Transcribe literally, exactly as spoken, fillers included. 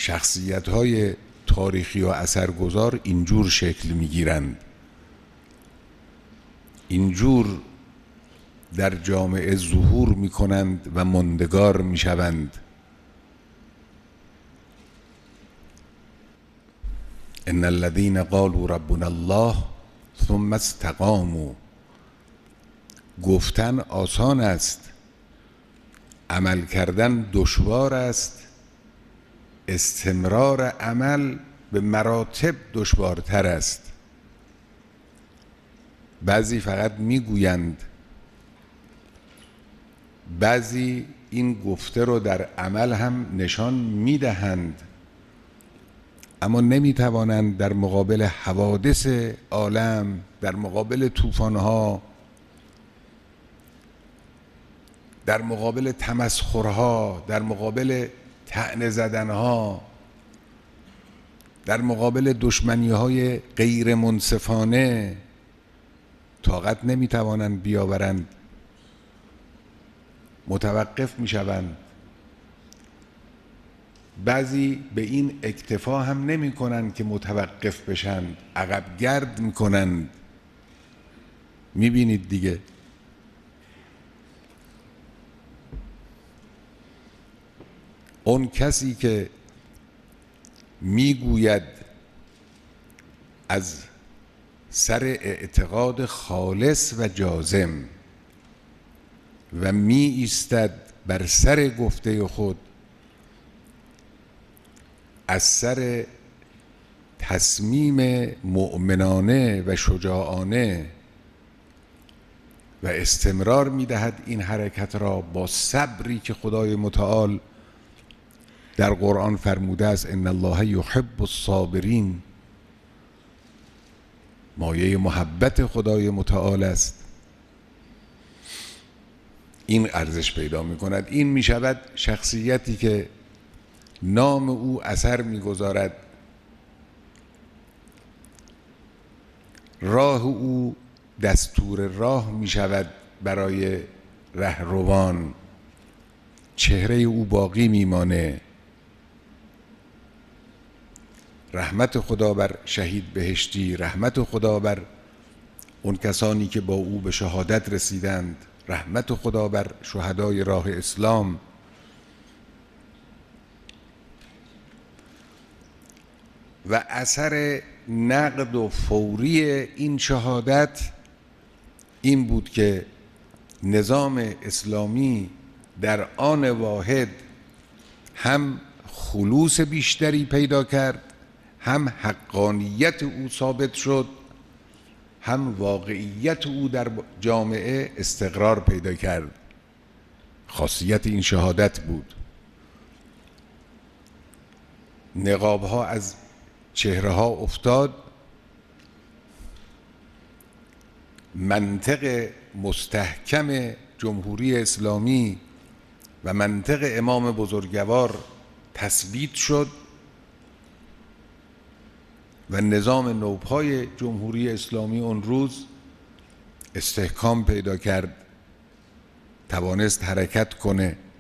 شخصیت‌های تاریخی و اثرگذار اینجور شکل می‌گیرند، اینجور در جامعه ظهور می‌کنند و ماندگار می‌شوند. ان الذين قالوا ربنا الله ثم استقاموا. گفتن آسان است، عمل کردن دشوار است، استمرار عمل به مراتب دشوارتر است. بعضی فقط میگویند، بعضی این گفته رو در عمل هم نشان میدهند، اما نمیتوانند در مقابل حوادث عالم، در مقابل طوفان‌ها، در مقابل تمسخرها، در مقابل طعنه زدنها، در مقابل دشمنی‌های غیر منصفانه طاقت نمیتوانند بیاورند، متوقف میشوند. بعضی به این اکتفا هم نمی کنند که متوقف بشن، عقب گرد می کنند. می بینید دیگه. اون کسی که می گوید از سر اعتقاد خالص و جازم و می ایستد بر سر گفته خود، از سر تصمیم مؤمنانه و شجاعانه و استمرار می‌دهد این حرکت را با صبری که خدای متعال در قرآن فرموده است ان الله یحب الصابرین، مایه محبت خدای متعال است. این ارزش پیدا می‌کند. این می‌شود شخصیتی که نام او اثر می‌گذارد، راه او دستور راه می‌شود برای رهروان، چهره او باقی میمانه. رحمت خدا بر شهید بهشتی، رحمت خدا بر اون کسانی که با او به شهادت رسیدند، رحمت خدا بر شهدای راه اسلام. و اثر نقد و فوری این شهادت این بود که نظام اسلامی در آن واحد هم خلوص بیشتری پیدا کرد، هم حقانیت او ثابت شد، هم واقعیت او در جامعه استقرار پیدا کرد. خاصیت این شهادت بود. نقاب ها از چهره ها افتاد، منطق مستحکم جمهوری اسلامی و منطق امام بزرگوار تثبیت شد و نظام نوپای جمهوری اسلامی اون روز استحکام پیدا کرد، توانست حرکت کنه.